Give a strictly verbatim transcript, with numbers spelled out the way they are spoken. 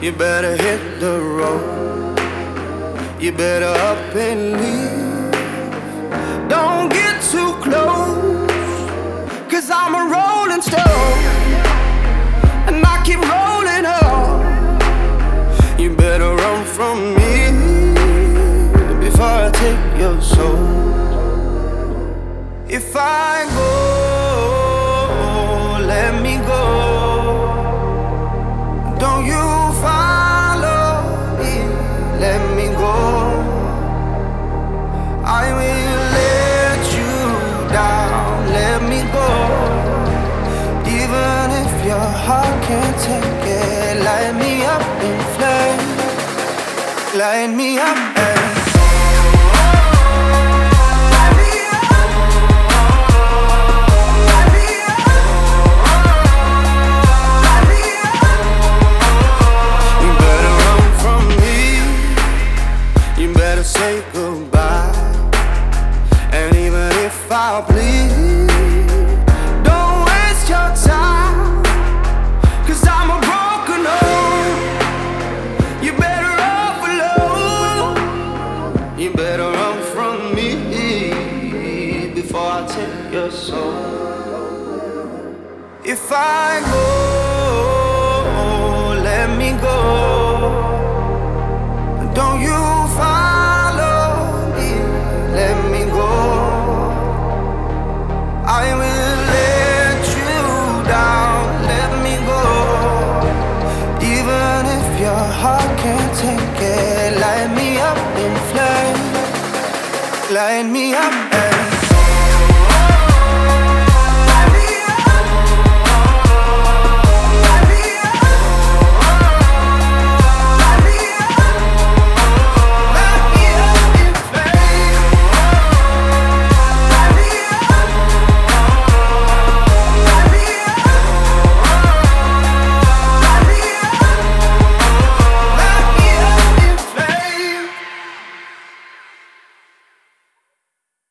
You better hit the road. You better up and leave. Don't get too close, 'cause I'm a rolling stone, and I keep rolling up. You better run from me before I take your soul. If I go, let me go. Don't you follow me, let me go. I will let you down, let me go. Even if your heart can't take it, light me up in flames, light me up and say goodbye. And even if I bleed, don't waste your time, 'cause I'm a broken home. You better run alone. You better run from me before I take your soul. If I go, let me go. Don't you follow me, let me go. I will let you down, let me go. Even if your heart can't take it, light me up in flames, light me up and